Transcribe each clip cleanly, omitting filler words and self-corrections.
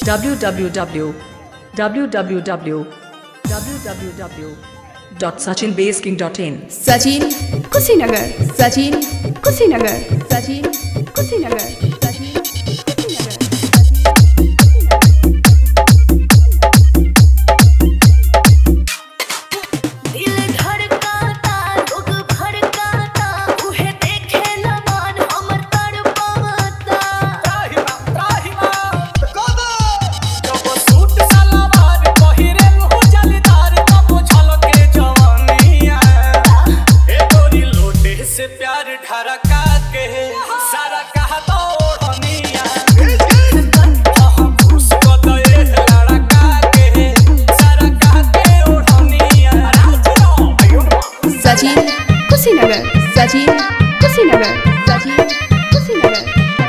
www.sachinbaseking.in Sachin Kushinagar, Sachin Kushinagar, Sachin Kushinagar, Sachin प्यार ढरका के सारा कहा तो ओढ़निया खुश को तो ये लड़का के सारा कहा के ओढ़निया सचिन कुशीनगर, सचिन कुशीनगर, सचिन कुशीनगर।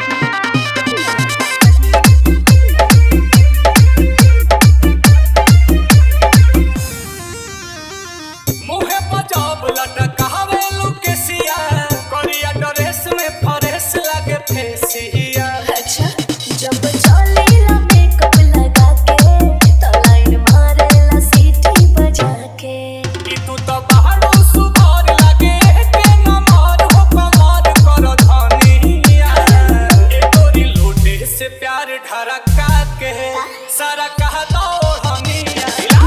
मुहे पंजाब लटकावे लुकेसिया कोरिया ड्रेस में फरेस लगे फेसिया। अच्छा जब चलेला मेकअप लगा के तो लाइन मारेला सीटी बजा के कि तू तो बाहरो सुधार लगे के नमार हो कमार करो धनिया ए तोरी लोटे से प्यार ढरका के सारा कहा तो ओढ़निया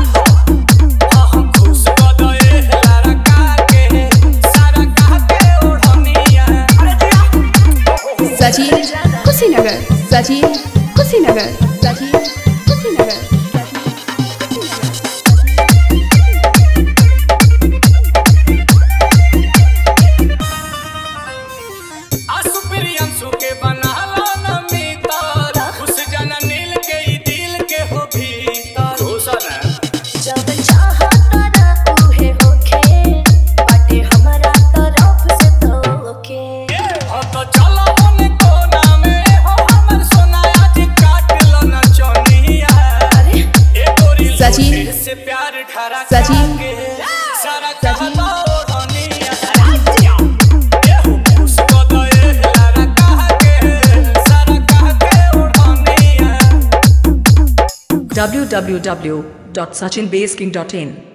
खुश को तो ये लड़का के सारा कहा के ओढ़निया सचिन कुशीनगर, सचिन कुशीनगर, सचिन कुशीनगर। आसु प्रियंसु के बनाला न मितर खुश जन नील के ई दिल के हो भीतर खुश ना जब चाहता उहे होखे बाटे हमरा तरफ से तोके हो तो चलो हम कोना में हो हमर सोना आज काट लो न चनिया अरे ए तोरी सचिन, लोटे से प्यार ढरा सचिन, के सारा कहा सचिन। तो ओढ़निया ए हो खुश को तो ये लड़का के सारा कहा के ओढ़निया www.sachinbaseking.in